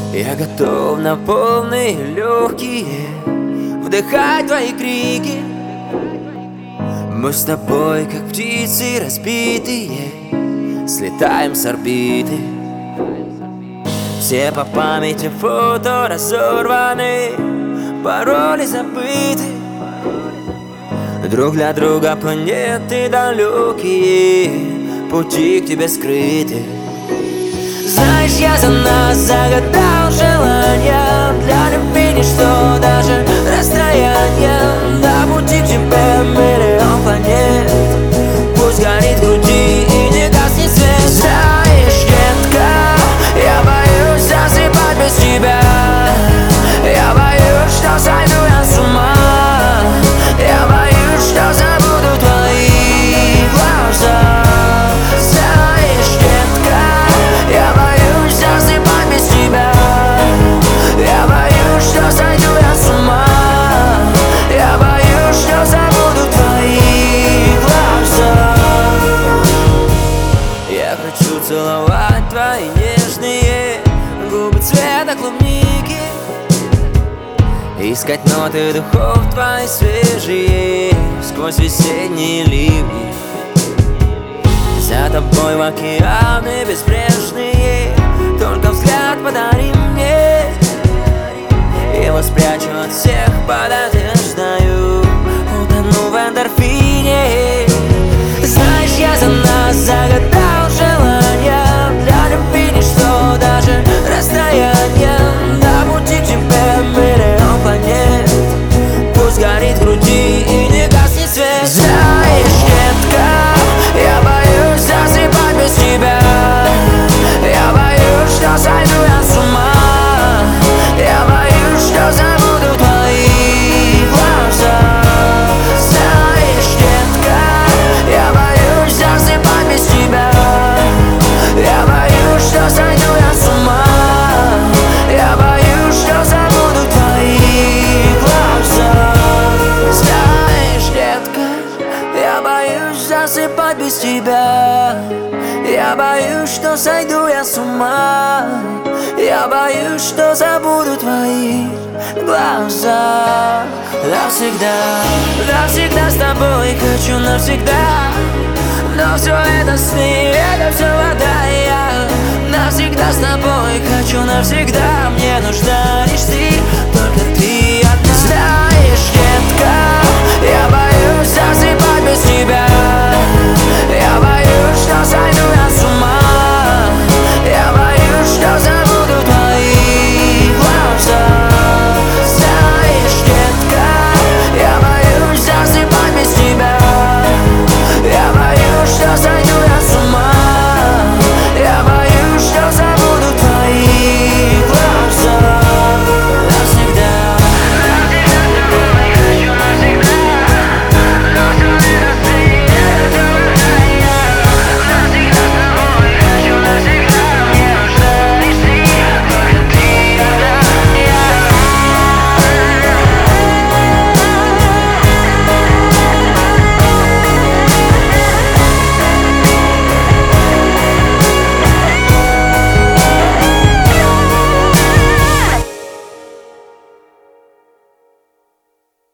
Я готов на полные легкие вдыхать твои крики. Мы с тобой, как птицы разбитые, слетаем с орбиты. Все по памяти фото разорваны, пароли забыты. Друг для друга планеты далекие, пути к тебе скрыты. Знаешь, я за нас загадал желание, для любви ничто, даже расстояние. На пути к тебе миллион планет, пусть горит в груди и не гаснет свет. Знаешь, детка, я боюсь засыпать без тебя. Я боюсь, что сойду я с ума. Я боюсь, что забуду твои глаза. Знаешь, детка, я боюсь засыпать без тебя. Я боюсь, что сойду я с ума. Я боюсь, что забуду твои глаза. Я хочу целовать твои нежные губы цвета клубники, искать ноты духов твои свежие сквозь весенние ливни. За тобой в океаны безбрежные, только взгляд подари мне. Его спрячу от всех под одеждою, утону в эндорфине. Знаешь, я за нас загадал желание, для любви ничто, даже расстояние. На пути к тебе миллион планет, пусть горит в груди и не гаснет свет. Знаешь, детка, я боюсь засыпать без тебя. Я боюсь, что сойду я с ума. Я боюсь, что забуду твои глаза. Знаешь, детка, я боюсь засыпать без тебя. Я боюсь, что сойду я с ума. Я боюсь, что забуду твои глаза. Знаешь, детка, я боюсь засыпать без тебя. Я боюсь, что сойду я с ума. Я боюсь, что забуду твои глаза. Навсегда с тобой хочу навсегда. Но все это сны, это все вода. Я навсегда с тобой хочу навсегда. Мне нужна лишь ты.